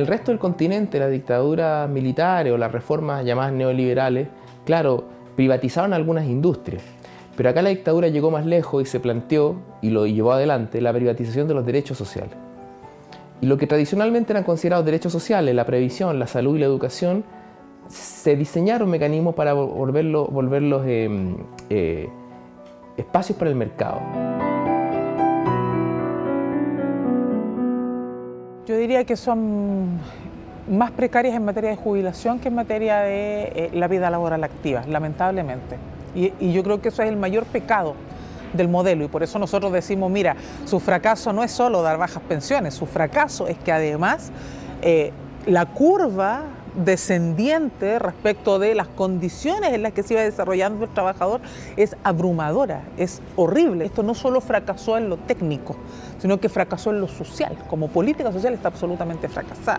el resto del continente, las dictaduras militares o las reformas llamadas neoliberales, claro, privatizaron algunas industrias. Pero acá la dictadura llegó más lejos y se planteó, y lo llevó adelante, la privatización de los derechos sociales. Y lo que tradicionalmente eran considerados derechos sociales, la previsión, la salud y la educación, se diseñaron mecanismos para volverlos espacios para el mercado. Yo diría que son más precarias en materia de jubilación que en materia de la vida laboral activa, lamentablemente. Y yo creo que eso es el mayor pecado del modelo, y por eso nosotros decimos, mira, su fracaso no es solo dar bajas pensiones, su fracaso es que además la curva descendiente respecto de las condiciones en las que se iba desarrollando el trabajador es abrumadora, es horrible. Esto no solo fracasó en lo técnico, sino que fracasó en lo social. Como política social está absolutamente fracasada.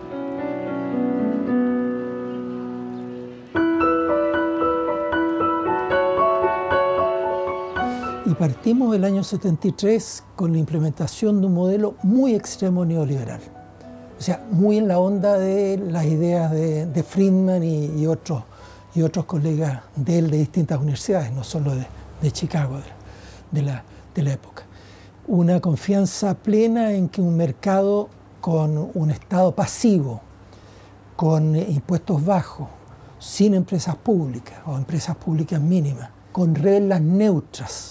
Y partimos del año 73 con la implementación de un modelo muy extremo neoliberal. O sea, muy en la onda de las ideas de Friedman y otros colegas de él de distintas universidades, no solo de Chicago, de la época. Una confianza plena en que un mercado con un Estado pasivo, con impuestos bajos, sin empresas públicas o empresas públicas mínimas, con reglas neutras,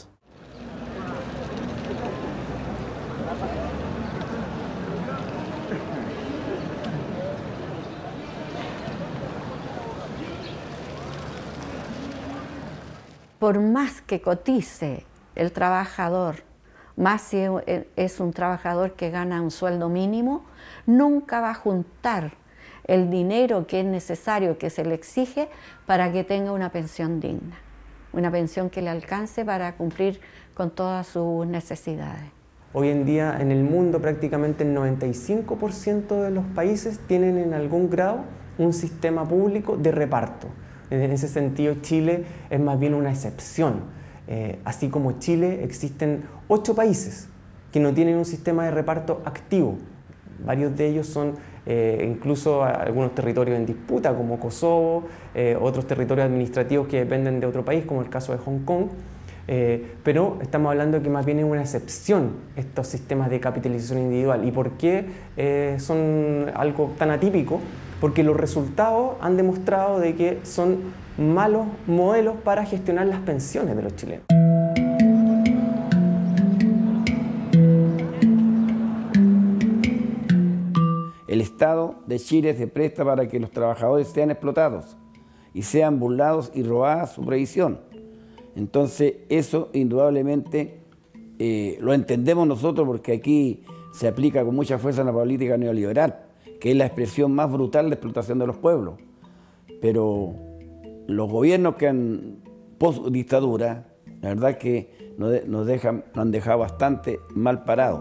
por más que cotice el trabajador, más si es un trabajador que gana un sueldo mínimo, nunca va a juntar el dinero que es necesario, que se le exige para que tenga una pensión digna, una pensión que le alcance para cumplir con todas sus necesidades. Hoy en día en el mundo prácticamente el 95% de los países tienen en algún grado un sistema público de reparto. En ese sentido, Chile es más bien una excepción. Así como Chile, existen 8 países que no tienen un sistema de reparto activo. Varios de ellos son incluso algunos territorios en disputa, como Kosovo, otros territorios administrativos que dependen de otro país, como el caso de Hong Kong. Pero estamos hablando de que más bien es una excepción estos sistemas de capitalización individual. ¿Y por qué son algo tan atípico? Porque los resultados han demostrado de que son malos modelos para gestionar las pensiones de los chilenos. El Estado de Chile se presta para que los trabajadores sean explotados y sean burlados y robada su previsión. Entonces eso indudablemente lo entendemos nosotros porque aquí se aplica con mucha fuerza la política neoliberal, que es la expresión más brutal de explotación de los pueblos. Pero los gobiernos que han post-dictadura, la verdad que nos han dejado bastante mal parados.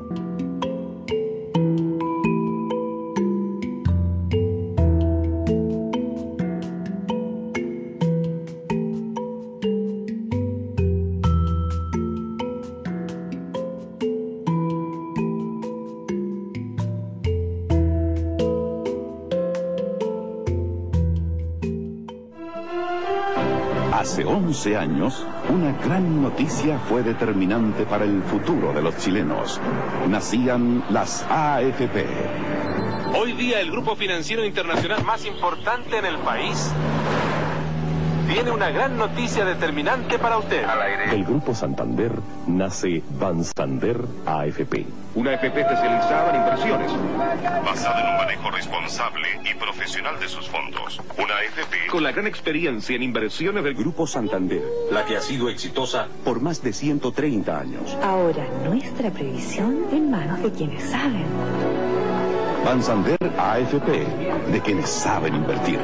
Hace 11 años, una gran noticia fue determinante para el futuro de los chilenos. Nacían las AFP. Hoy día el grupo financiero internacional más importante en el país tiene una gran noticia determinante para usted. Del Grupo Santander nace Bansantander AFP. Una AFP especializada en inversiones, basada en un manejo responsable y profesional de sus fondos. Una AFP con la gran experiencia en inversiones del Grupo Santander, la que ha sido exitosa por más de 130 años. Ahora nuestra previsión en manos de quienes saben. Bansantander AFP, de quienes saben invertir.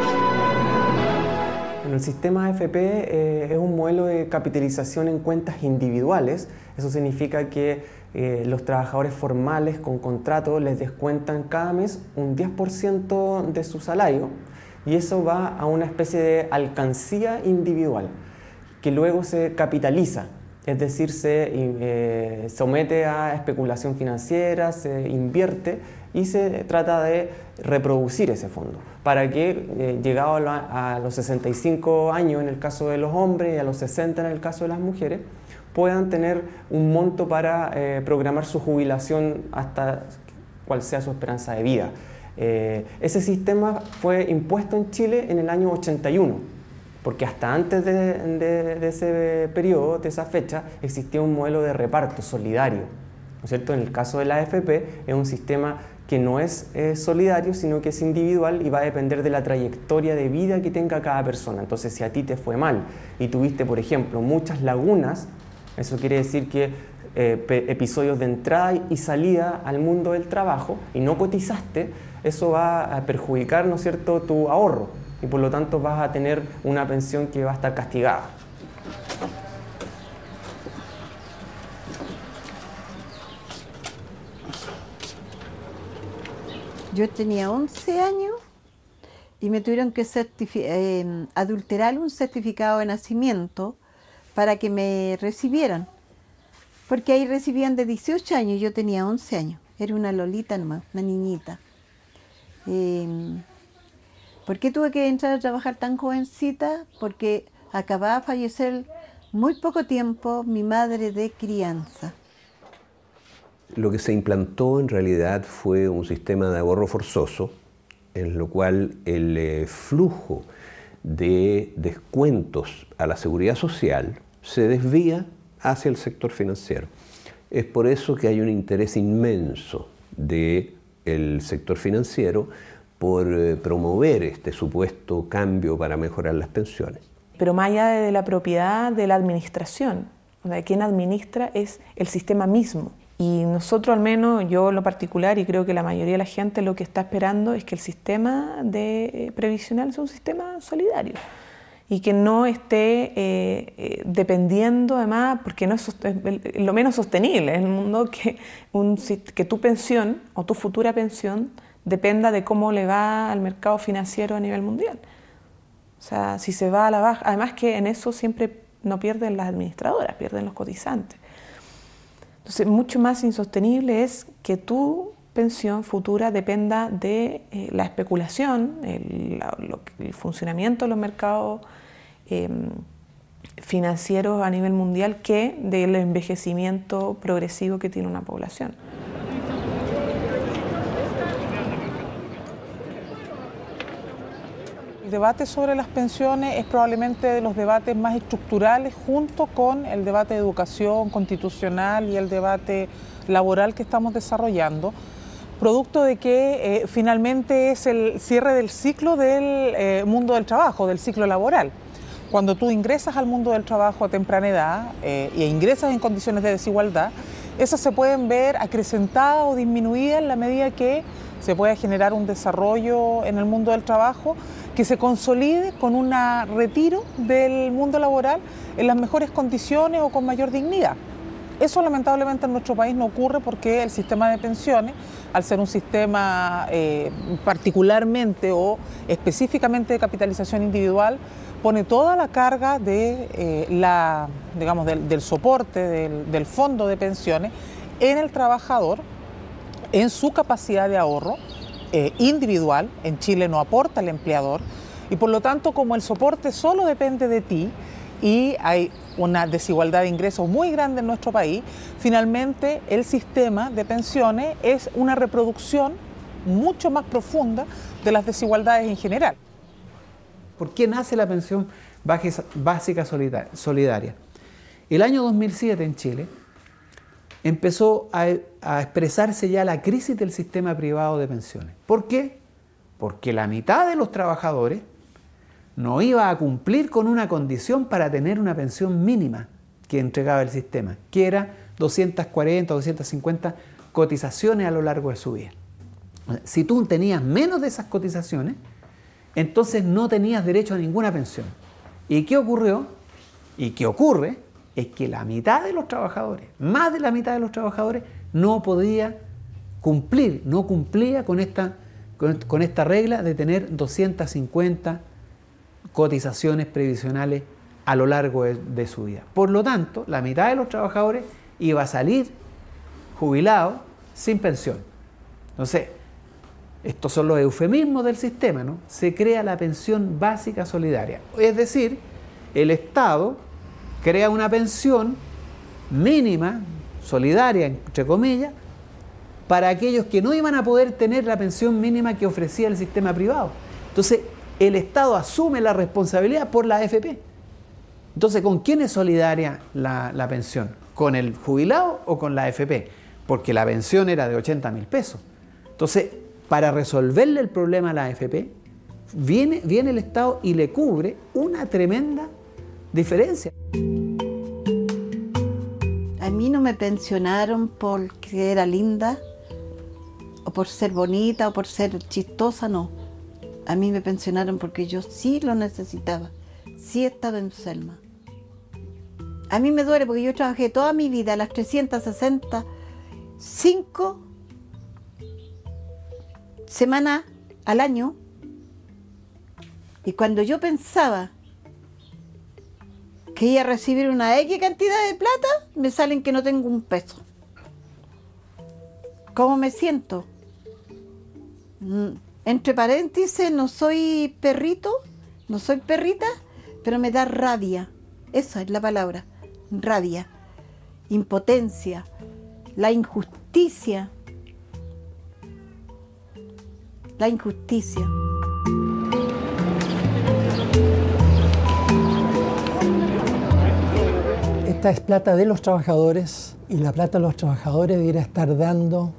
El sistema AFP es un modelo de capitalización en cuentas individuales. Eso significa que los trabajadores formales con contrato les descuentan cada mes un 10% de su salario y eso va a una especie de alcancía individual que luego se capitaliza Es decir, se somete a especulación financiera, se invierte y se trata de reproducir ese fondo para que, llegado a los 65 años en el caso de los hombres y a los 60 en el caso de las mujeres, puedan tener un monto para programar su jubilación hasta cual sea su esperanza de vida. Ese sistema fue impuesto en Chile en el año 81, porque hasta antes de ese periodo, de esa fecha, existía un modelo de reparto solidario, ¿no es cierto? En el caso de la AFP es un sistema que no es solidario, sino que es individual y va a depender de la trayectoria de vida que tenga cada persona. Entonces, si a ti te fue mal y tuviste, por ejemplo, muchas lagunas, eso quiere decir que episodios de entrada y salida al mundo del trabajo y no cotizaste, eso va a perjudicar, ¿no es cierto?, tu ahorro y por lo tanto vas a tener una pensión que va a estar castigada. Yo tenía 11 años y me tuvieron que adulterar un certificado de nacimiento para que me recibieran. Porque ahí recibían de 18 años y yo tenía 11 años. Era una lolita nomás, una niñita. ¿Por qué tuve que entrar a trabajar tan jovencita? Porque acababa de fallecer muy poco tiempo mi madre de crianza. Lo que se implantó en realidad fue un sistema de ahorro forzoso, en lo cual el flujo de descuentos a la seguridad social se desvía hacia el sector financiero. Es por eso que hay un interés inmenso del sector financiero por promover este supuesto cambio para mejorar las pensiones. Pero más allá de la propiedad de la administración, o sea, de quien administra es el sistema mismo. Y nosotros, al menos yo en lo particular, y creo que la mayoría de la gente lo que está esperando es que el sistema previsional sea un sistema solidario y que no esté dependiendo, además, porque no es lo menos sostenible en el mundo que tu pensión o tu futura pensión dependa de cómo le va al mercado financiero a nivel mundial. O sea, si se va a la baja, además que en eso siempre no pierden las administradoras, pierden los cotizantes. Entonces, mucho más insostenible es que tu pensión futura dependa de la especulación, el funcionamiento de los mercados financieros a nivel mundial, que del envejecimiento progresivo que tiene una población. El debate sobre las pensiones es probablemente de los debates más estructurales, junto con el debate de educación constitucional y el debate laboral que estamos desarrollando, producto de que finalmente es el cierre del ciclo del mundo del trabajo, del ciclo laboral. Cuando tú ingresas al mundo del trabajo a temprana edad e ingresas en condiciones de desigualdad, esas se pueden ver acrecentadas o disminuidas en la medida que se pueda generar un desarrollo en el mundo del trabajo que se consolide con un retiro del mundo laboral en las mejores condiciones o con mayor dignidad. Eso lamentablemente en nuestro país no ocurre porque el sistema de pensiones, al ser un sistema particularmente o específicamente de capitalización individual, pone toda la carga de del soporte del fondo de pensiones en el trabajador, en su capacidad de ahorro individual. En Chile no aporta el empleador y por lo tanto, como el soporte solo depende de ti y hay una desigualdad de ingresos muy grande en nuestro país, finalmente el sistema de pensiones es una reproducción mucho más profunda de las desigualdades en general. ¿Por qué nace la pensión básica solidaria? El año 2007 en Chile empezó a expresarse ya la crisis del sistema privado de pensiones. ¿Por qué? Porque la mitad de los trabajadores no iba a cumplir con una condición para tener una pensión mínima que entregaba el sistema, que era 240 o 250 cotizaciones a lo largo de su vida. Si tú tenías menos de esas cotizaciones, entonces no tenías derecho a ninguna pensión. ¿Y qué ocurrió? ¿Y qué ocurre? Es que la mitad de los trabajadores, más de la mitad de los trabajadores, no podía cumplir, no cumplía con esta regla de tener 250 cotizaciones previsionales a lo largo de su vida. Por lo tanto, la mitad de los trabajadores iba a salir jubilado sin pensión. Entonces, estos son los eufemismos del sistema, ¿no? Se crea la pensión básica solidaria. Es decir, el Estado crea una pensión mínima, solidaria, entre comillas, para aquellos que no iban a poder tener la pensión mínima que ofrecía el sistema privado. Entonces, el Estado asume la responsabilidad por la AFP. Entonces, ¿con quién es solidaria la pensión? ¿Con el jubilado o con la AFP? Porque la pensión era de 80.000 pesos. Entonces, para resolverle el problema a la AFP, viene el Estado y le cubre una tremenda diferencia. A mí no me pensionaron porque era linda, o por ser bonita, o por ser chistosa, no. A mí me pensionaron porque yo sí lo necesitaba, sí estaba enferma. A mí me duele porque yo trabajé toda mi vida, las 365 semanas al año, y cuando yo pensaba que iba a recibir una X cantidad de plata, me salen que no tengo un peso. ¿Cómo me siento? Entre paréntesis, no soy perrito, no soy perrita, pero me da rabia. Esa es la palabra, rabia, impotencia, la injusticia. La injusticia. Esta es plata de los trabajadores y la plata de los trabajadores debería estar dando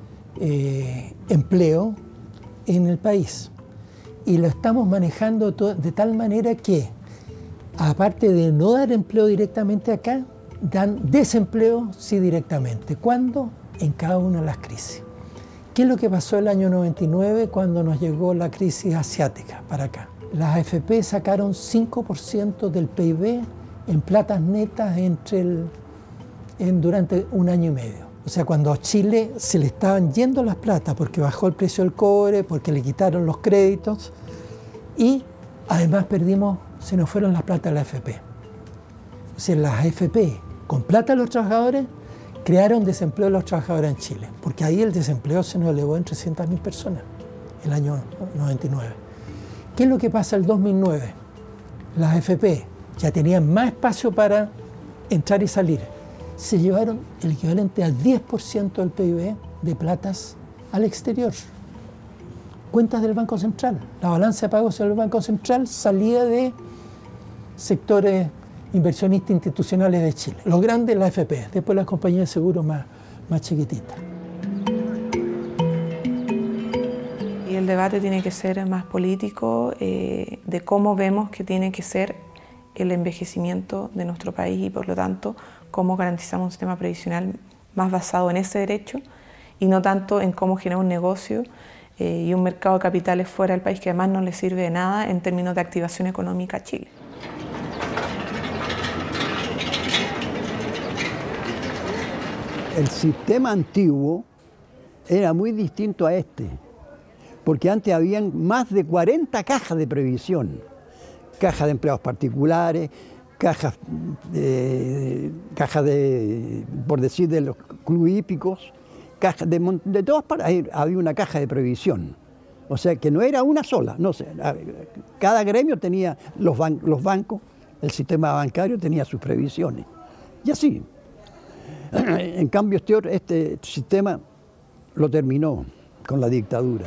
empleo en el país. Y lo estamos manejando de tal manera que, aparte de no dar empleo directamente acá, dan desempleo sí directamente. ¿Cuándo? En cada una de las crisis. ¿Qué es lo que pasó el año 99 cuando nos llegó la crisis asiática para acá? Las AFP sacaron 5% del PIB en platas netas durante un año y medio. O sea, cuando a Chile se le estaban yendo las platas porque bajó el precio del cobre, porque le quitaron los créditos y además se nos fueron las platas de la AFP. O sea, las AFP con plata de los trabajadores crearon desempleo de los trabajadores en Chile, porque ahí el desempleo se nos elevó en 300.000 personas el año 99. ¿Qué es lo que pasa el 2009? Las AFP ya tenían más espacio para entrar y salir. Se llevaron el equivalente al 10% del PIB de platas al exterior. Cuentas del Banco Central. La balanza de pagos del Banco Central salía de sectores inversionistas institucionales de Chile. Los grandes, la AFP, después las compañías de seguro más chiquititas. Y el debate tiene que ser más político, de cómo vemos que tiene que ser el envejecimiento de nuestro país y por lo tanto cómo garantizamos un sistema previsional más basado en ese derecho y no tanto en cómo generar un negocio y un mercado de capitales fuera del país que además no le sirve de nada en términos de activación económica a Chile. El sistema antiguo era muy distinto a este, porque antes habían más de 40 cajas de previsión, cajas de empleados particulares, cajas por decir, de los clubes hípicos, cajas de todas partes, había una caja de previsión. O sea que no era una sola, no sé, cada gremio tenía, los bancos, el sistema bancario tenía sus previsiones, y así. En cambio, este sistema lo terminó con la dictadura.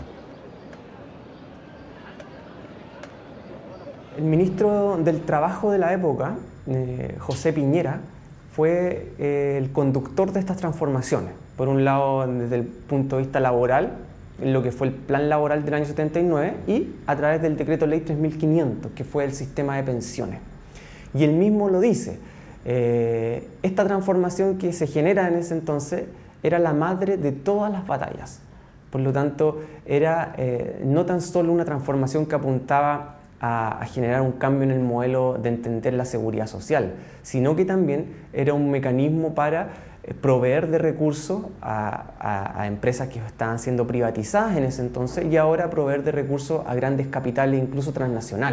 El ministro del Trabajo de la época, José Piñera, fue el conductor de estas transformaciones. Por un lado, desde el punto de vista laboral, en lo que fue el plan laboral del año 79 y a través del decreto ley 3500, que fue el sistema de pensiones. Y él mismo lo dice. Esta transformación que se genera en ese entonces era la madre de todas las batallas. Por lo tanto, era no tan solo una transformación que apuntaba a generar un cambio en el modelo de entender la seguridad social, sino que también era un mecanismo para proveer de recursos a empresas que estaban siendo privatizadas en ese entonces y ahora proveer de recursos a grandes capitales, incluso transnacionales.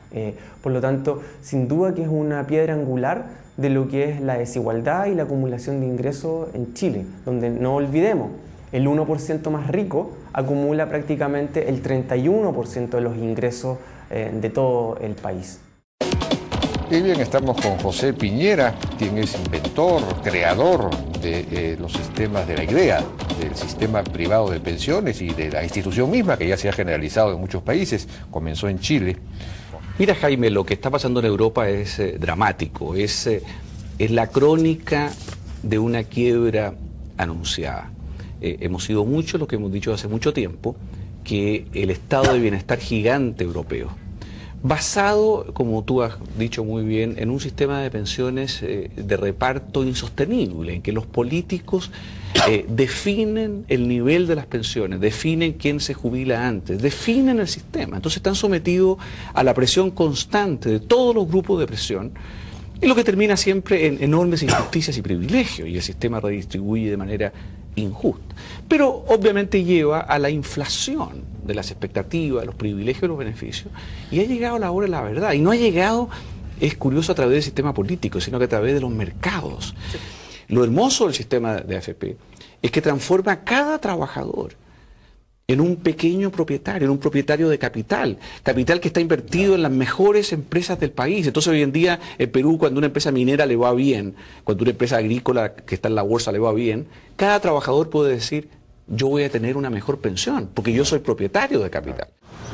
Por lo tanto, sin duda que es una piedra angular de lo que es la desigualdad y la acumulación de ingresos en Chile, donde no olvidemos, el 1% más rico acumula prácticamente el 31% de los ingresos de todo el país. Y bien, estamos con José Piñera, quien es inventor, creador de los sistemas, de la idea del sistema privado de pensiones y de la institución misma, que ya se ha generalizado en muchos países, comenzó en Chile. Mira, Jaime, lo que está pasando en Europa es dramático, es la crónica de una quiebra anunciada. Hemos sido muchos los que hemos dicho hace mucho tiempo que el estado de bienestar gigante europeo, basado, como tú has dicho muy bien, en un sistema de pensiones de reparto insostenible, en que los políticos definen el nivel de las pensiones, definen quién se jubila antes, definen el sistema. Entonces están sometidos a la presión constante de todos los grupos de presión, y lo que termina siempre en enormes injusticias y privilegios, y el sistema redistribuye de manera injusta. Pero obviamente lleva a la inflación de las expectativas, de los privilegios y los beneficios, y ha llegado la hora de la verdad, y no ha llegado, es curioso, a través del sistema político, sino que a través de los mercados. Lo hermoso del sistema de AFP es que transforma a cada trabajador en un pequeño propietario, en un propietario de capital que está invertido en las mejores empresas del país. Entonces hoy en día en Perú, cuando una empresa minera le va bien, cuando una empresa agrícola que está en la bolsa le va bien, cada trabajador puede decir, yo voy a tener una mejor pensión, porque yo soy propietario de capital.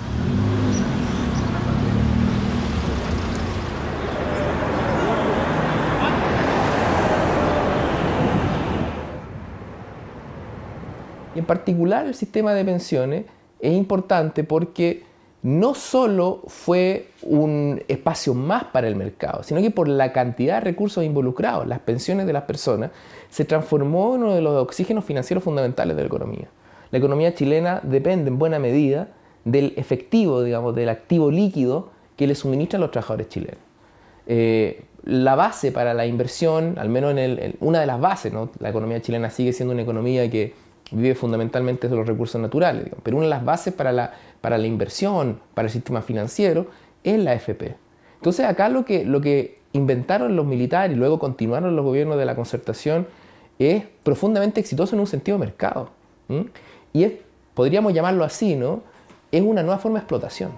Y en particular el sistema de pensiones es importante porque no solo fue un espacio más para el mercado, sino que por la cantidad de recursos involucrados, las pensiones de las personas, se transformó en uno de los oxígenos financieros fundamentales de la economía. La economía chilena depende en buena medida del efectivo, digamos, del activo líquido que le suministran los trabajadores chilenos. La base para la inversión, al menos una de las bases, ¿no? La economía chilena sigue siendo una economía que vive fundamentalmente de los recursos naturales, digamos, pero una de las bases para la inversión, para el sistema financiero, es la AFP. Entonces acá lo que inventaron los militares y luego continuaron los gobiernos de la concertación es profundamente exitoso en un sentido de mercado. Y podríamos llamarlo así, ¿no? Es una nueva forma de explotación.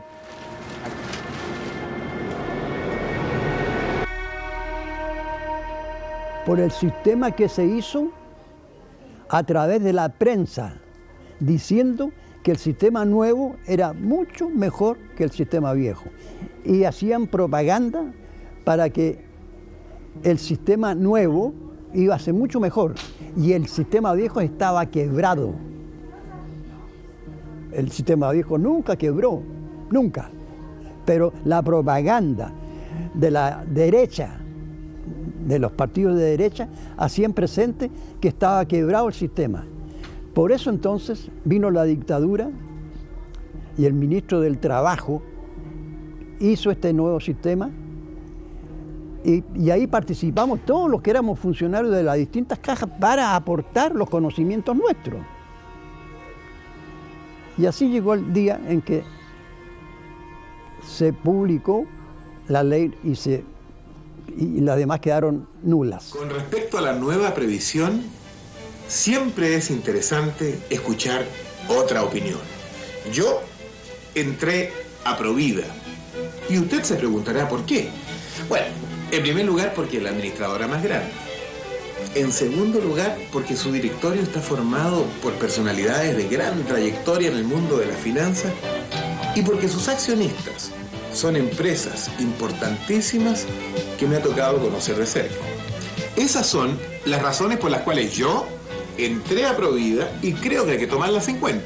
Por el sistema que se hizo a través de la prensa, diciendo que el sistema nuevo era mucho mejor que el sistema viejo. Y hacían propaganda para que el sistema nuevo iba a ser mucho mejor y el sistema viejo estaba quebrado. El sistema viejo nunca quebró, nunca. Pero la propaganda de la derecha, de los partidos de derecha, hacían presente que estaba quebrado el sistema. Por eso entonces vino la dictadura y el ministro del Trabajo hizo este nuevo sistema y ahí participamos todos los que éramos funcionarios de las distintas cajas para aportar los conocimientos nuestros. Y así llegó el día en que se publicó la ley y las demás quedaron nulas. Con respecto a la nueva previsión, siempre es interesante escuchar otra opinión. Yo entré a Provida y usted se preguntará por qué. Bueno, en primer lugar porque es la administradora más grande. En segundo lugar porque su directorio está formado por personalidades de gran trayectoria en el mundo de las finanzas y porque sus accionistas son empresas importantísimas que me ha tocado conocer de cerca. Esas son las razones por las cuales yo entré a Provida y creo que hay que tomarlas en cuenta.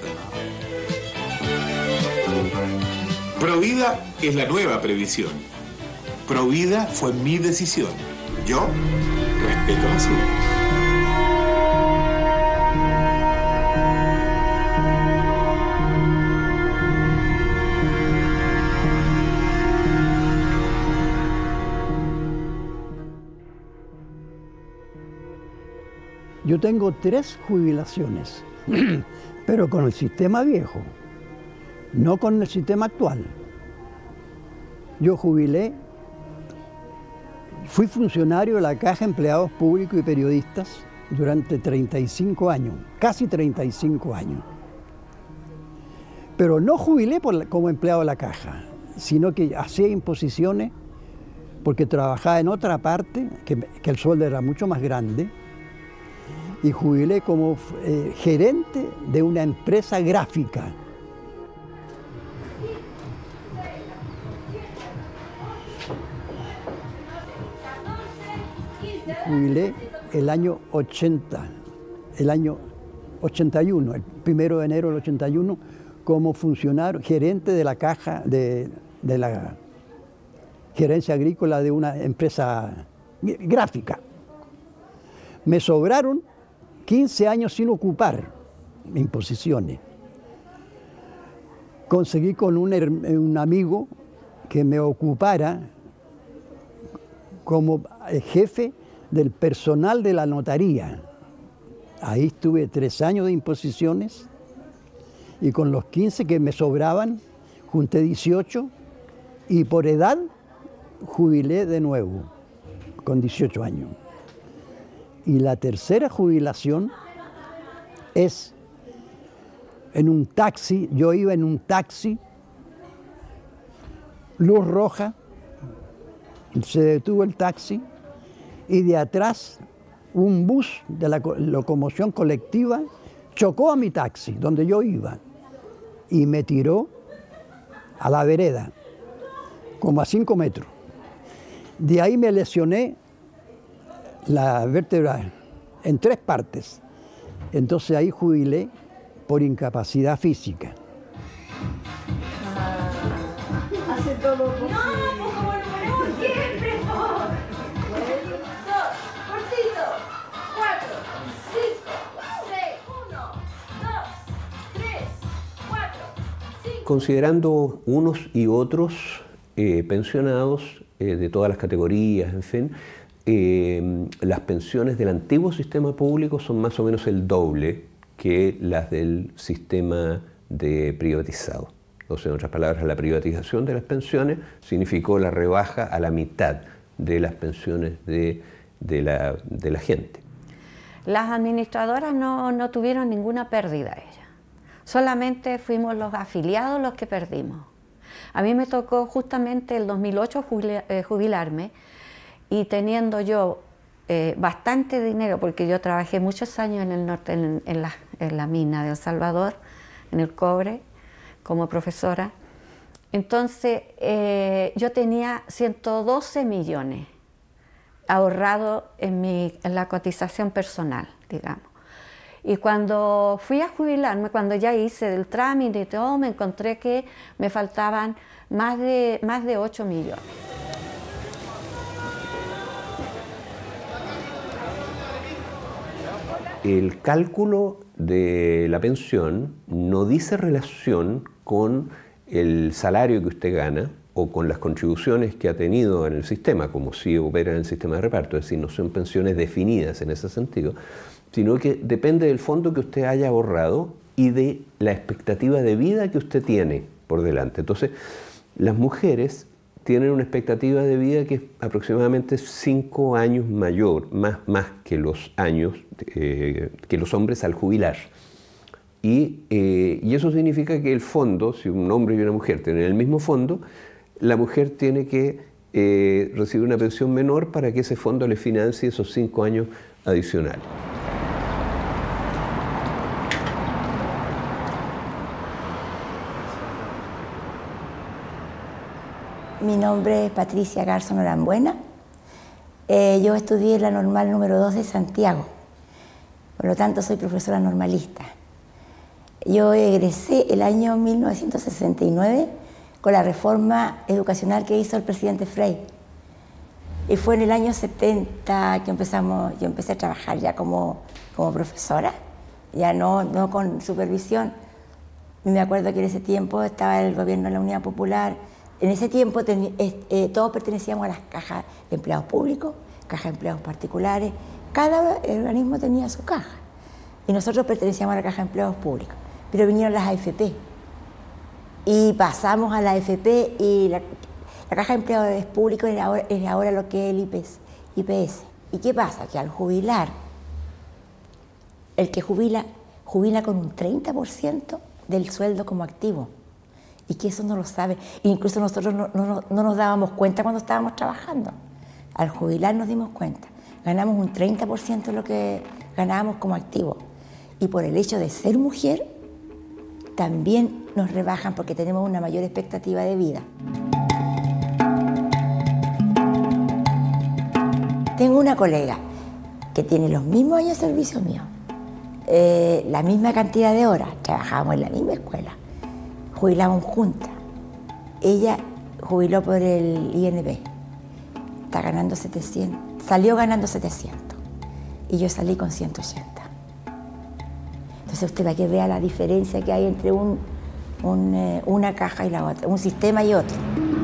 Provida es la nueva previsión. Provida fue mi decisión. Yo respeto la suya. Yo tengo 3 jubilaciones, pero con el sistema viejo, no con el sistema actual. yo jubilé, fui funcionario de la Caja de Empleados Públicos y Periodistas durante 35 años, casi 35 años. Pero no jubilé como empleado de la Caja, sino que hacía imposiciones porque trabajaba en otra parte, que el sueldo era mucho más grande, y jubilé como gerente de una empresa gráfica. Jubilé el año 80, el año 81, el 1 de enero del 81, como funcionario, gerente de la caja, de la gerencia agrícola de una empresa gráfica. Me sobraron 15 años sin ocupar imposiciones. Conseguí con un amigo que me ocupara como jefe del personal de la notaría. Ahí estuve 3 años de imposiciones y con los 15 que me sobraban junté 18 y por edad jubilé de nuevo con 18 años. Y la tercera jubilación es en un taxi. Yo iba en un taxi, luz roja, se detuvo el taxi y de atrás un bus de la locomoción colectiva chocó a mi taxi, donde yo iba, y me tiró a la vereda, como a 5 metros. De ahí me lesioné la vértebra en 3 partes. Entonces ahí jubilé por incapacidad física. Hace todo posible. No, como lo ponemos siempre, por. 2, cortito. 4, 5, 6, 1, 2, 3, 4, 5. Considerando unos y otros pensionados de todas las categorías, en fin, las pensiones del antiguo sistema público son más o menos el doble que las del sistema privatizado. O sea, en otras palabras, la privatización de las pensiones significó la rebaja a la mitad de las pensiones de la gente. Las administradoras no tuvieron ninguna pérdida ellas. Solamente fuimos los afiliados los que perdimos. A mí me tocó justamente el 2008 jubilarme y teniendo yo bastante dinero, porque yo trabajé muchos años en el norte, en la mina de El Salvador, en el cobre, como profesora. Entonces yo tenía 112 millones ahorrados en la cotización personal, digamos. Y cuando fui a jubilarme, cuando ya hice el trámite y todo, me encontré que me faltaban más de 8 millones. El cálculo de la pensión no dice relación con el salario que usted gana o con las contribuciones que ha tenido en el sistema, como si opera en el sistema de reparto, es decir, no son pensiones definidas en ese sentido, sino que depende del fondo que usted haya ahorrado y de la expectativa de vida que usted tiene por delante. Entonces, las mujeres tienen una expectativa de vida que es aproximadamente 5 años mayor, más que los años que los hombres al jubilar. Y eso significa que el fondo, si un hombre y una mujer tienen el mismo fondo, la mujer tiene que recibir una pensión menor para que ese fondo le financie esos 5 años adicionales. Mi nombre es Patricia Garzón Norambuena. Yo estudié la normal número 2 de Santiago, por lo tanto soy profesora normalista. Yo egresé el año 1969 con la reforma educacional que hizo el presidente Frei. Y fue en el año 70 que yo empecé a trabajar ya como profesora, ya no con supervisión. Me acuerdo que en ese tiempo estaba el gobierno de la Unidad Popular. En ese tiempo todos pertenecíamos a las cajas de empleados públicos, cajas de empleados particulares. Cada organismo tenía su caja. Y nosotros pertenecíamos a la caja de empleados públicos. Pero vinieron las AFP. Y pasamos a la AFP y La Caja de Empleadores Públicos es ahora lo que es el IPS. ¿Y qué pasa? Que al jubilar, el que jubila con un 30% del sueldo como activo. Y que eso no lo sabe. Incluso nosotros no nos dábamos cuenta cuando estábamos trabajando. Al jubilar nos dimos cuenta. Ganamos un 30% de lo que ganábamos como activo. Y por el hecho de ser mujer, también nos rebajan porque tenemos una mayor expectativa de vida. Tengo una colega que tiene los mismos años de servicio mío, la misma cantidad de horas, trabajábamos en la misma escuela, jubilamos juntas. Ella jubiló por el INP, está ganando 700, salió ganando 700 y yo salí con 180. Entonces usted va a que vea la diferencia que hay entre una caja y la otra, un sistema y otro.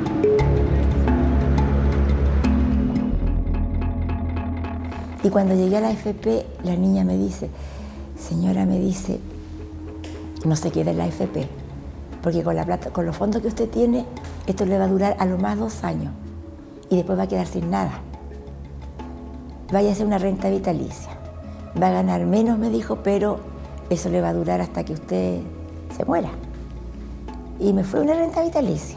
Y cuando llegué a la AFP, la niña me dice, señora, me dice, no se quede en la AFP, porque con la plata, con los fondos que usted tiene, esto le va a durar a lo más 2 años y después va a quedar sin nada. Vaya a hacer una renta vitalicia. Va a ganar menos, me dijo, pero eso le va a durar hasta que usted se muera. Y me fue una renta vitalicia.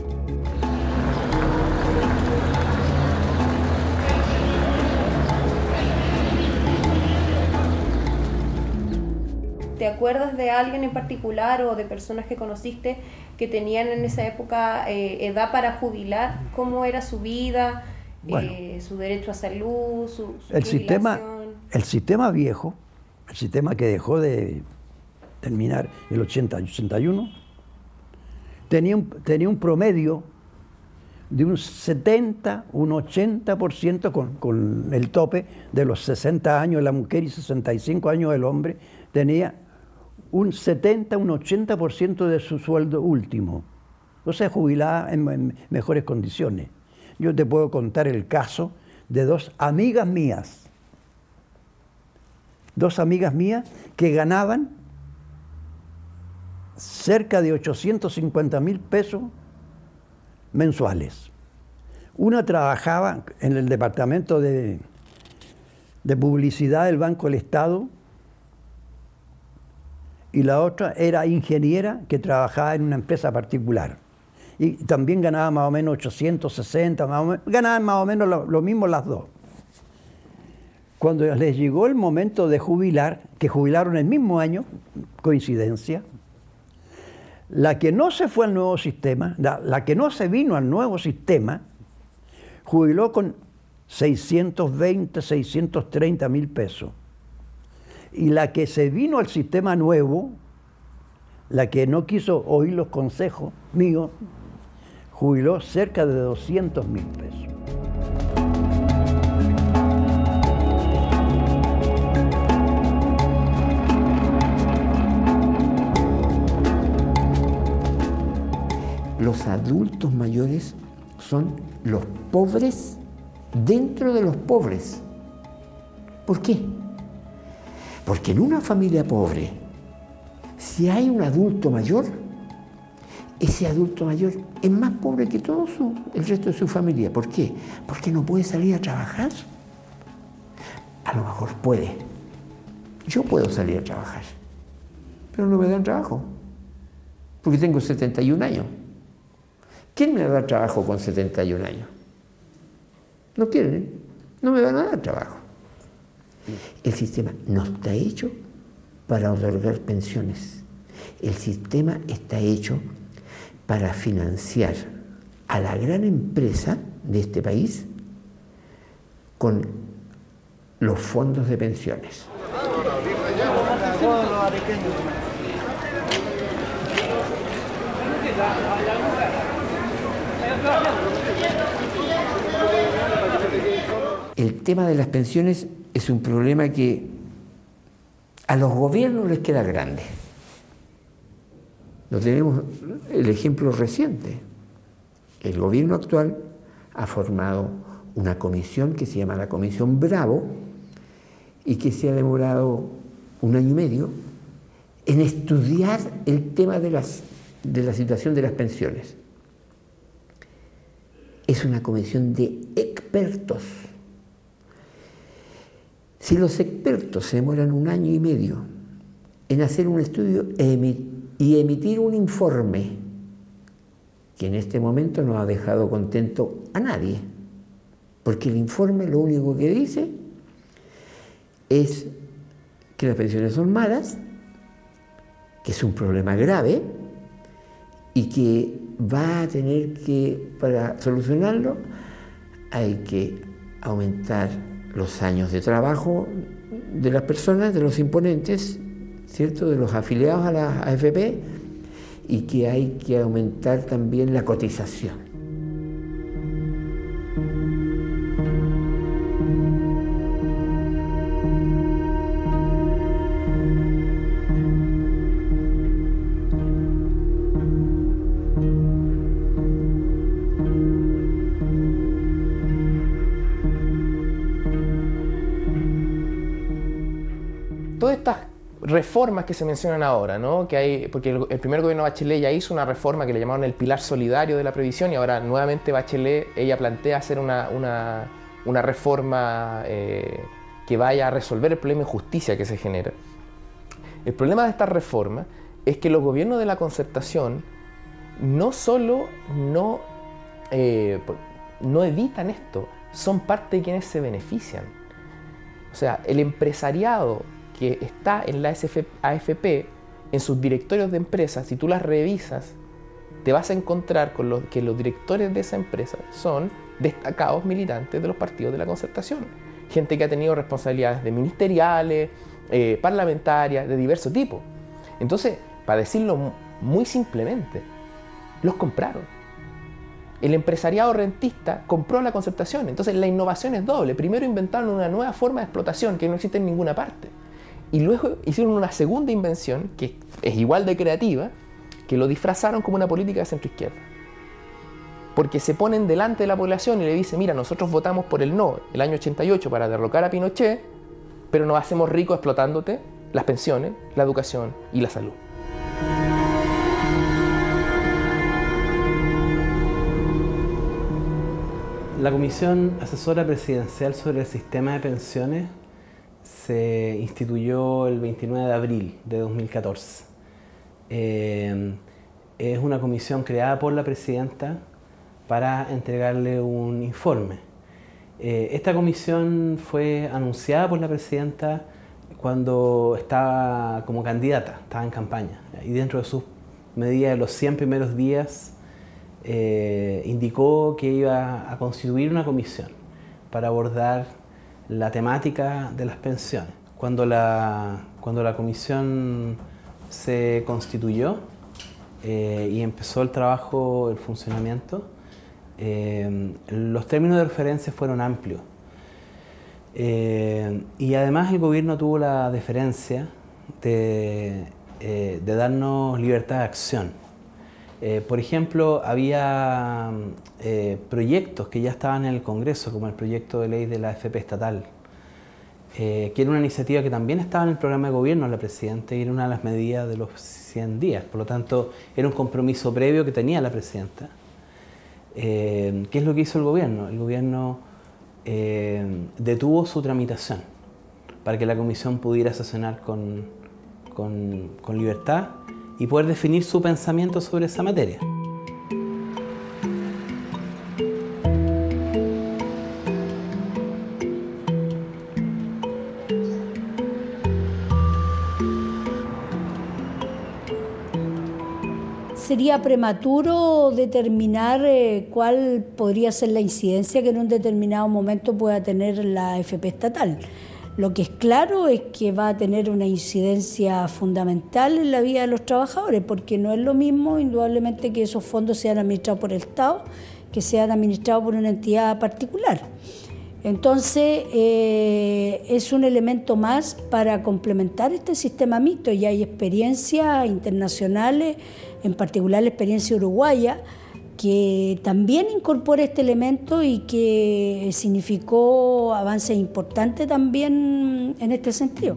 ¿Te acuerdas de alguien en particular o de personas que conociste que tenían en esa época edad para jubilar? ¿Cómo era su vida, su derecho a salud, su el sistema viejo, el sistema que dejó de terminar el 81, tenía un promedio de un 70, un 80% con el tope de los 60 años de la mujer y 65 años del hombre, tenía un 70, un 80% de su sueldo último. O sea, jubilada en mejores condiciones. Yo te puedo contar el caso de 2 amigas mías. 2 amigas mías que ganaban cerca de 850.000 pesos mensuales. Una trabajaba en el departamento de publicidad del Banco del Estado y la otra era ingeniera que trabajaba en una empresa particular. Y también ganaba más o menos 860, ganaban más o menos lo mismo las 2. Cuando les llegó el momento de jubilar, que jubilaron el mismo año, coincidencia, la que no se fue al nuevo sistema, la que no se vino al nuevo sistema, jubiló con 620, 630.000 pesos. Y la que se vino al sistema nuevo, la que no quiso oír los consejos míos, jubiló cerca de 200.000 pesos. Los adultos mayores son los pobres dentro de los pobres. ¿Por qué? Porque en una familia pobre, si hay un adulto mayor, ese adulto mayor es más pobre que todo el resto de su familia. ¿Por qué? Porque no puede salir a trabajar. A lo mejor puede. Yo puedo salir a trabajar, pero no me dan trabajo, porque tengo 71 años. ¿Quién me va a dar trabajo con 71 años? No quieren, no me van a dar trabajo. El sistema no está hecho para otorgar pensiones. El sistema está hecho para financiar a la gran empresa de este país con los fondos de pensiones. El tema de las pensiones es un problema que a los gobiernos les queda grande. Lo tenemos el ejemplo reciente. El gobierno actual ha formado una comisión que se llama la Comisión Bravo y que se ha demorado 1 año y medio en estudiar el tema de la situación de las pensiones. es una comisión de expertos. Si los expertos se demoran 1 año y medio en hacer un estudio y emitir un informe, que en este momento no ha dejado contento a nadie, porque el informe lo único que dice es que las pensiones son malas, que es un problema grave y que va a tener que, para solucionarlo, hay que aumentar los años de trabajo de las personas, de los imponentes, ¿cierto?, de los afiliados a la AFP, y que hay que aumentar también la cotización. Todas estas reformas que se mencionan ahora, ¿no? Que hay, porque el primer gobierno de Bachelet ya hizo una reforma que le llamaron el pilar solidario de la previsión, y ahora nuevamente Bachelet, ella plantea hacer una reforma que vaya a resolver el problema de injusticia que se genera. El problema de esta reforma es que los gobiernos de la concertación no solo no evitan esto, son parte de quienes se benefician. O sea, el empresariado que está en la AFP, en sus directorios de empresas, si tú las revisas, te vas a encontrar con que los directores de esa empresa son destacados militantes de los partidos de la concertación. Gente que ha tenido responsabilidades de ministeriales, parlamentarias, de diverso tipo. Entonces, para decirlo muy simplemente, los compraron. El empresariado rentista compró la concertación. Entonces, la innovación es doble. Primero inventaron una nueva forma de explotación que no existe en ninguna parte. Y luego hicieron una segunda invención, que es igual de creativa, que lo disfrazaron como una política de centroizquierda. Porque se ponen delante de la población y le dicen, mira, nosotros votamos por el no el año 88 para derrocar a Pinochet, pero nos hacemos ricos explotándote las pensiones, la educación y la salud. La Comisión Asesora Presidencial sobre el Sistema de Pensiones se instituyó el 29 de abril de 2014. Es una comisión creada por la presidenta para entregarle un informe. Esta comisión fue anunciada por la presidenta cuando estaba como candidata, estaba en campaña, y dentro de sus medidas de los 100 primeros días indicó que iba a constituir una comisión para abordar la temática de las pensiones. Cuando la comisión se constituyó y empezó el trabajo, el funcionamiento, los términos de referencia fueron amplios. Y además el gobierno tuvo la deferencia de darnos libertad de acción. Por ejemplo, había proyectos que ya estaban en el Congreso, como el proyecto de ley de la AFP estatal, que era una iniciativa que también estaba en el programa de gobierno de la presidenta y era una de las medidas de los 100 días. Por lo tanto, era un compromiso previo que tenía la presidenta. ¿Qué es lo que hizo el gobierno? El gobierno detuvo su tramitación para que la comisión pudiera sesionar con libertad y poder definir su pensamiento sobre esa materia. Sería prematuro determinar cuál podría ser la incidencia que en un determinado momento pueda tener la AFP estatal. Lo que es claro es que va a tener una incidencia fundamental en la vida de los trabajadores, porque no es lo mismo, indudablemente, que esos fondos sean administrados por el Estado que sean administrados por una entidad particular. Entonces, es un elemento más para complementar este sistema mixto, y hay experiencias internacionales, en particular la experiencia uruguaya, que también incorpora este elemento y que significó avances importantes también en este sentido.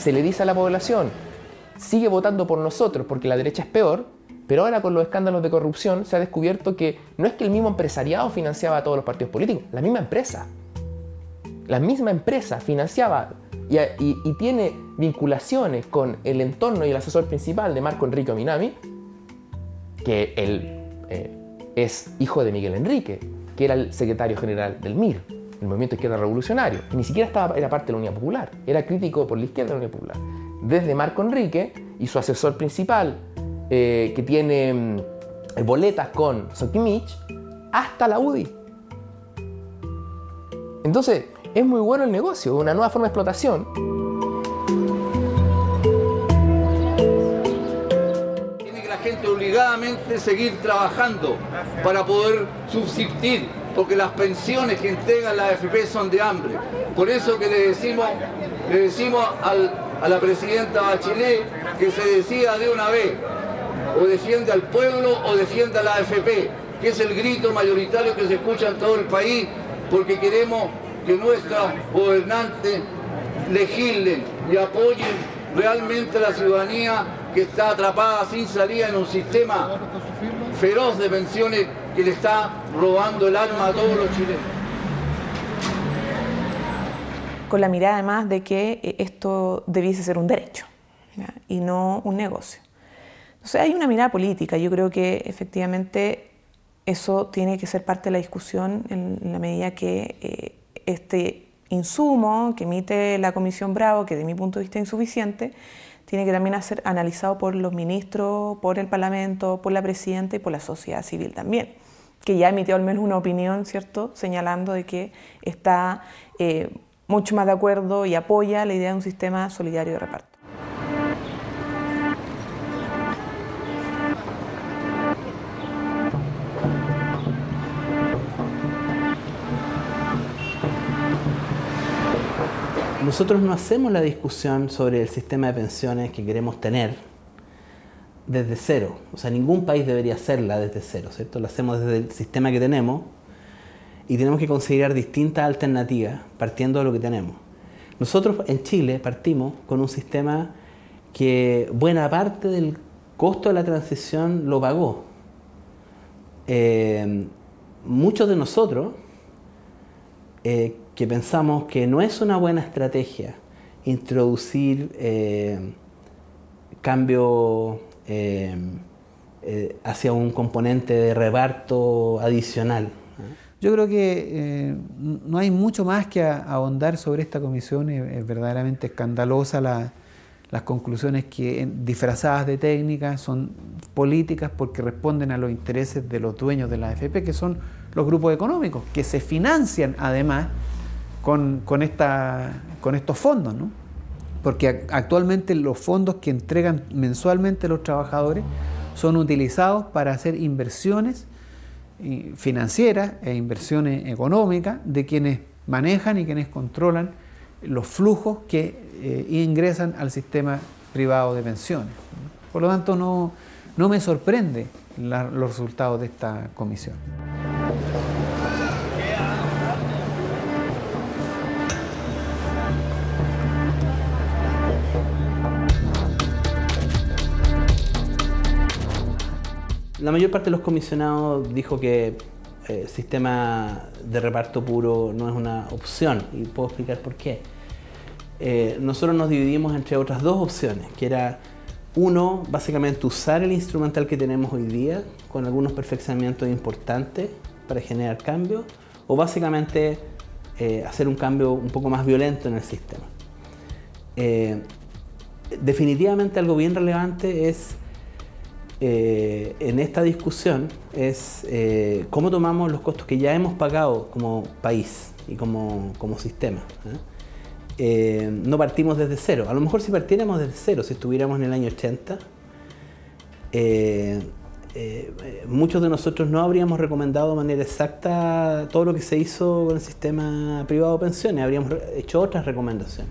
se le dice a la población, sigue votando por nosotros porque la derecha es peor, pero ahora con los escándalos de corrupción se ha descubierto que no es que el mismo empresariado financiaba a todos los partidos políticos, la misma empresa financiaba y tiene vinculaciones con el entorno y el asesor principal de Marco Enrique Minami, que él es hijo de Miguel Enrique, que era el secretario general del MIR, el Movimiento Izquierda Revolucionario, que ni siquiera era parte de la Unidad Popular, era crítico por la izquierda de la Unidad Popular. Desde Marco Enrique y su asesor principal, que tiene boletas con Sokimich, hasta la UDI. Entonces, es muy bueno el negocio, una nueva forma de explotación. Tiene que la gente obligadamente seguir trabajando para poder subsistir, porque las pensiones que entregan la AFP son de hambre. Por eso que le decimos a la presidenta Bachelet que se decida de una vez, o defiende al pueblo o defiende a la AFP, que es el grito mayoritario que se escucha en todo el país, porque queremos que nuestros gobernantes legislen y apoyen realmente a la ciudadanía que está atrapada sin salida en un sistema feroz de pensiones que le está robando el alma a todos los chilenos. Con la mirada además de que esto debiese ser un derecho, ¿ya? Y no un negocio. Entonces hay una mirada política, yo creo que efectivamente eso tiene que ser parte de la discusión en la medida que este insumo que emite la Comisión Bravo, que de mi punto de vista es insuficiente, tiene que también ser analizado por los ministros, por el Parlamento, por la Presidenta y por la sociedad civil también, que ya emitió al menos una opinión, ¿cierto?, señalando de que está mucho más de acuerdo y apoya la idea de un sistema solidario de reparto. Nosotros no hacemos la discusión sobre el sistema de pensiones que queremos tener desde cero. O sea, ningún país debería hacerla desde cero, ¿cierto? La hacemos desde el sistema que tenemos y tenemos que considerar distintas alternativas partiendo de lo que tenemos. Nosotros en Chile partimos con un sistema que buena parte del costo de la transición lo pagó. Muchos de nosotros que pensamos que no es una buena estrategia introducir cambio hacia un componente de reparto adicional. Yo creo que no hay mucho más que ahondar sobre esta comisión. Es verdaderamente escandalosa las conclusiones que, disfrazadas de técnicas, son políticas porque responden a los intereses de los dueños de la AFP, que son los grupos económicos, que se financian además con estos fondos, ¿no? Porque actualmente los fondos que entregan mensualmente los trabajadores son utilizados para hacer inversiones financieras e inversiones económicas de quienes manejan y quienes controlan los flujos que ingresan al sistema privado de pensiones. Por lo tanto, no me sorprende los resultados de esta comisión. La mayor parte de los comisionados dijo que el sistema de reparto puro no es una opción, y puedo explicar por qué. Nosotros nos dividimos entre otras dos opciones, que era, uno, básicamente usar el instrumental que tenemos hoy día, con algunos perfeccionamientos importantes para generar cambios, o básicamente hacer un cambio un poco más violento en el sistema. Definitivamente algo bien relevante es en esta discusión es cómo tomamos los costos que ya hemos pagado como país y como sistema. No partimos desde cero. A lo mejor si partiéramos desde cero, si estuviéramos en el año 80, muchos de nosotros no habríamos recomendado de manera exacta todo lo que se hizo con el sistema privado de pensiones, habríamos hecho otras recomendaciones.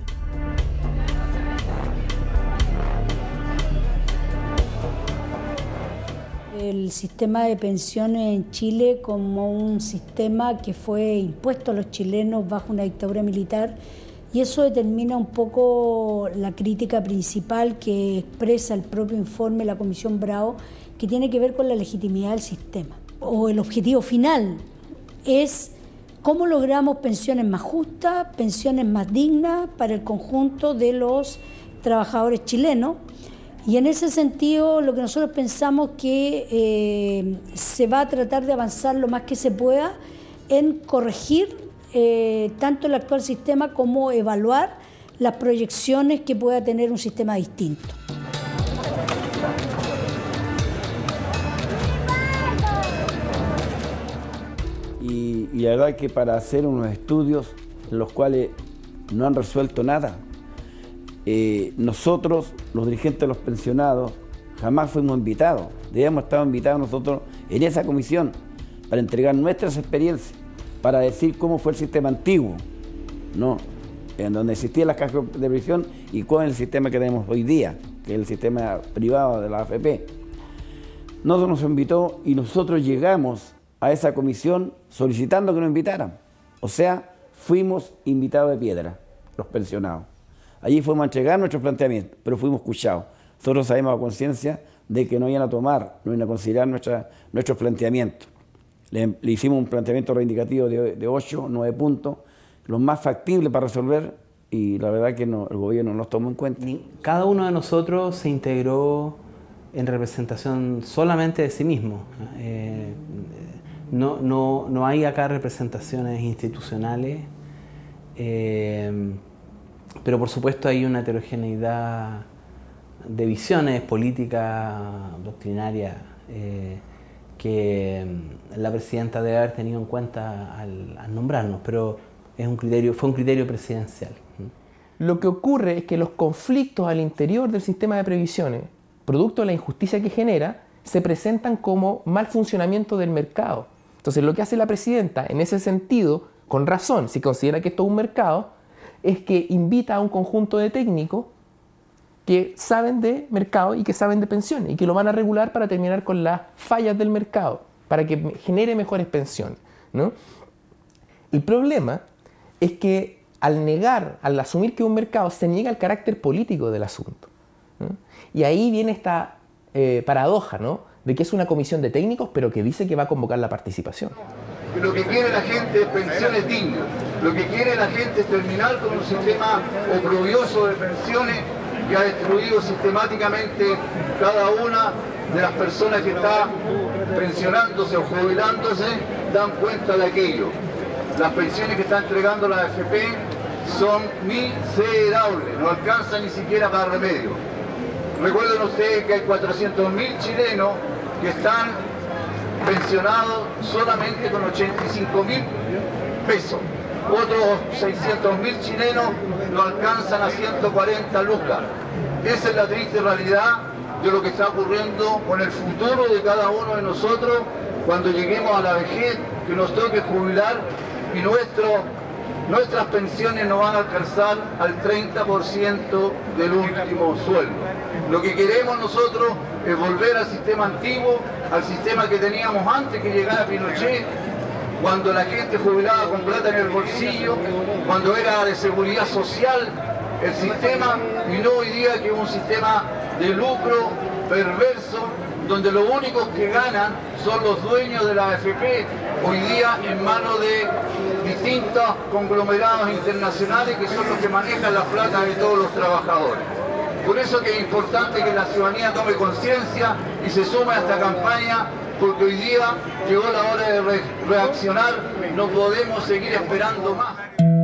El sistema de pensiones en Chile como un sistema que fue impuesto a los chilenos bajo una dictadura militar Y eso determina un poco la crítica principal que expresa el propio informe de la Comisión Bravo, que tiene que ver con la legitimidad del sistema. O el objetivo final es cómo logramos pensiones más justas, pensiones más dignas para el conjunto de los trabajadores chilenos. Y en ese sentido, lo que nosotros pensamos que se va a tratar de avanzar lo más que se pueda en corregir tanto el actual sistema como evaluar las proyecciones que pueda tener un sistema distinto. Y la verdad es que para hacer unos estudios en los cuales no han resuelto nada, nosotros, los dirigentes de los pensionados, jamás fuimos invitados. Debíamos estar invitados nosotros en esa comisión para entregar nuestras experiencias, para decir cómo fue el sistema antiguo, ¿no? En donde existían las cajas de previsión y cuál es el sistema que tenemos hoy día, que es el sistema privado de la AFP. Nosotros nos invitó y nosotros llegamos a esa comisión solicitando que nos invitaran. O sea, fuimos invitados de piedra, los pensionados. Allí fuimos a entregar nuestros planteamientos, pero fuimos escuchados. Nosotros sabemos a conciencia de que no iban a tomar, no iban a considerar nuestros planteamientos. Le hicimos un planteamiento reivindicativo de 8 o 9 puntos, los más factibles para resolver, y la verdad que no, el gobierno no los tomó en cuenta. Cada uno de nosotros se integró en representación solamente de sí mismo. No hay acá representaciones institucionales, pero por supuesto hay una heterogeneidad de visiones políticas, doctrinarias, que la presidenta debe haber tenido en cuenta al nombrarnos, pero fue un criterio presidencial. Lo que ocurre es que los conflictos al interior del sistema de previsiones, producto de la injusticia que genera, se presentan como mal funcionamiento del mercado. Entonces, lo que hace la presidenta, en ese sentido, con razón, si considera que esto es un mercado, es que invita a un conjunto de técnicos que saben de mercado y que saben de pensiones y que lo van a regular para terminar con las fallas del mercado, para que genere mejores pensiones, ¿no? El problema es que al asumir que es un mercado, se niega el carácter político del asunto, ¿no? Y ahí viene esta paradoja, ¿no?, de que es una comisión de técnicos, pero que dice que va a convocar la participación. Lo que quiere la gente es pensiones dignas. Lo que quiere la gente es terminar con un sistema oprobioso de pensiones que ha destruido sistemáticamente cada una de las personas que está pensionándose o jubilándose, dan cuenta de aquello. Las pensiones que está entregando la AFP son miserables, no alcanzan ni siquiera para remedio. Recuerden ustedes que hay 400.000 chilenos que están pensionados solamente con 85.000 pesos. Otros 600.000 chilenos no alcanzan a 140 lucas. Esa es la triste realidad de lo que está ocurriendo con el futuro de cada uno de nosotros cuando lleguemos a la vejez, que nos toque jubilar y nuestras pensiones no van a alcanzar al 30% del último sueldo. Lo que queremos nosotros es volver al sistema antiguo, al sistema que teníamos antes que llegara Pinochet, cuando la gente jubilaba con plata en el bolsillo, cuando era de seguridad social el sistema, y no hoy día que es un sistema de lucro perverso, donde los únicos que ganan son los dueños de la AFP, hoy día en manos de distintos conglomerados internacionales que son los que manejan la plata de todos los trabajadores. Por eso que es importante que la ciudadanía tome conciencia y se sume a esta campaña, porque hoy día llegó la hora de reaccionar, no podemos seguir esperando más.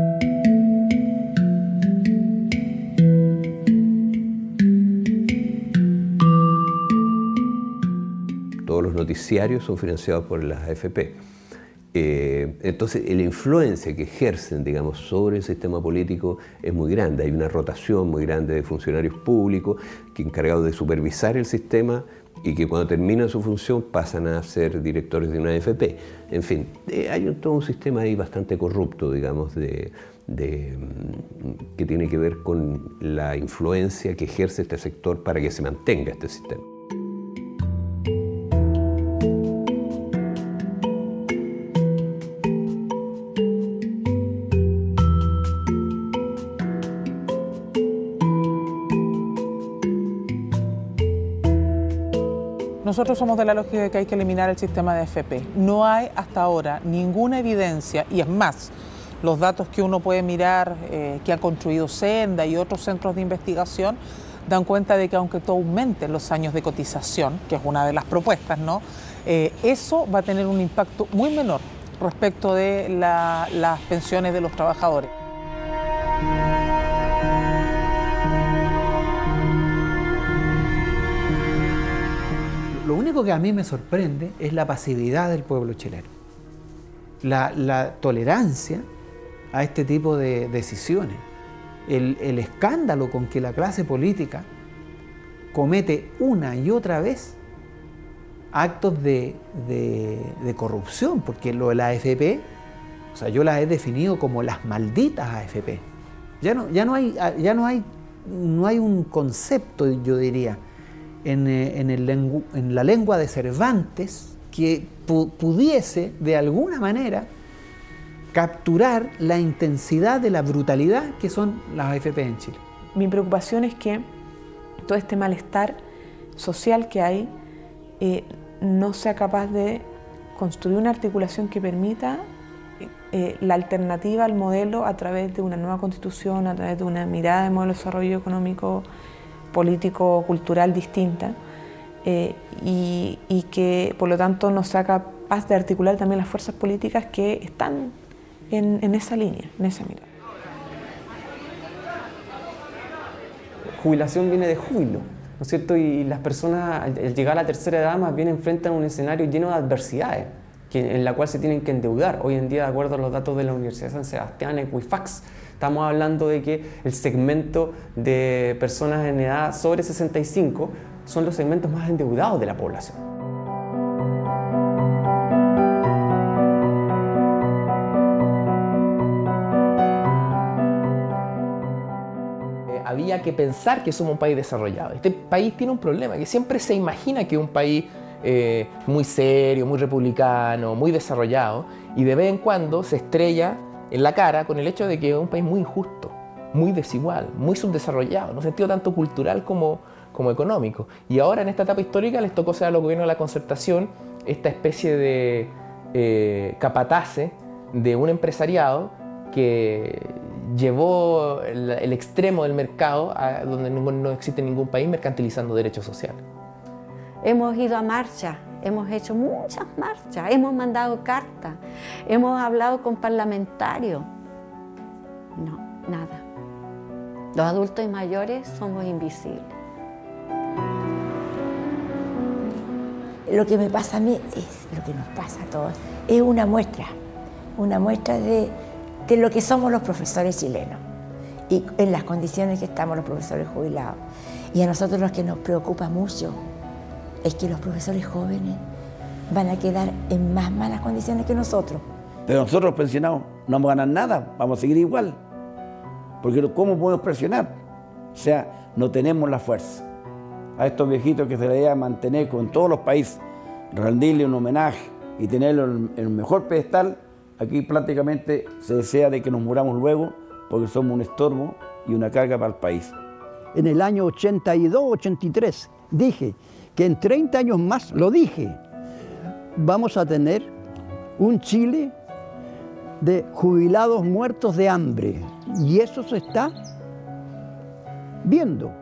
Todos los noticiarios son financiados por las AFP. Entonces, la influencia que ejercen, digamos, sobre el sistema político es muy grande. Hay una rotación muy grande de funcionarios públicos que encargados de supervisar el sistema y que cuando terminan su función pasan a ser directores de una AFP. En fin, hay todo un sistema ahí bastante corrupto, digamos, que tiene que ver con la influencia que ejerce este sector para que se mantenga este sistema. Nosotros somos de la lógica de que hay que eliminar el sistema de AFP. No hay hasta ahora ninguna evidencia, y es más, los datos que uno puede mirar, que ha construido Senda y otros centros de investigación, dan cuenta de que aunque tú aumentes los años de cotización, que es una de las propuestas, ¿no? Eso va a tener un impacto muy menor respecto de las pensiones de los trabajadores. Lo único que a mí me sorprende es la pasividad del pueblo chileno, la tolerancia a este tipo de decisiones, el escándalo con que la clase política comete una y otra vez actos de corrupción, porque lo de la AFP, o sea, yo las he definido como las malditas AFP. No hay un concepto, yo diría, en la lengua de Cervantes que pudiese de alguna manera capturar la intensidad de la brutalidad que son las AFP en Chile. Mi preocupación es que todo este malestar social que hay no sea capaz de construir una articulación que permita la alternativa al modelo a través de una nueva constitución, a través de una mirada de modelo de desarrollo económico, político, cultural distinta, y que por lo tanto no sea capaz de articular también las fuerzas políticas que están en esa línea, en esa mirada. Jubilación viene de júbilo, ¿no es cierto? Y las personas al llegar a la tercera edad más bien enfrentan un escenario lleno de adversidades en la cual se tienen que endeudar. Hoy en día, de acuerdo a los datos de la Universidad de San Sebastián, Equifax, estamos hablando de que el segmento de personas en edad sobre 65 son los segmentos más endeudados de la población. Había que pensar que somos un país desarrollado. Este país tiene un problema, que siempre se imagina que es un país muy serio, muy republicano, muy desarrollado, y de vez en cuando se estrella en la cara con el hecho de que es un país muy injusto, muy desigual, muy subdesarrollado, en un sentido tanto cultural como económico. Y ahora en esta etapa histórica les tocó ser a los gobiernos de la Concertación esta especie de capatace de un empresariado que llevó el extremo del mercado a donde no existe ningún país mercantilizando derechos sociales. Hemos ido a marchas, hemos hecho muchas marchas, hemos mandado cartas, hemos hablado con parlamentarios. No, nada. Los adultos y mayores somos invisibles. Lo que me pasa a mí es lo que nos pasa a todos. Es una muestra de lo que somos los profesores chilenos y en las condiciones que estamos los profesores jubilados. Y a nosotros lo que nos preocupa mucho es que los profesores jóvenes van a quedar en más malas condiciones que nosotros. Pero nosotros los pensionados no vamos a ganar nada, vamos a seguir igual. Porque ¿cómo podemos presionar? O sea, no tenemos la fuerza. A estos viejitos que se les debe mantener con todos los países, rendirle un homenaje y tenerlo en el mejor pedestal, aquí prácticamente se desea de que nos muramos luego porque somos un estorbo y una carga para el país. En el año 82, 83, dije que en 30 años más, lo dije, vamos a tener un Chile de jubilados muertos de hambre. Y eso se está viendo.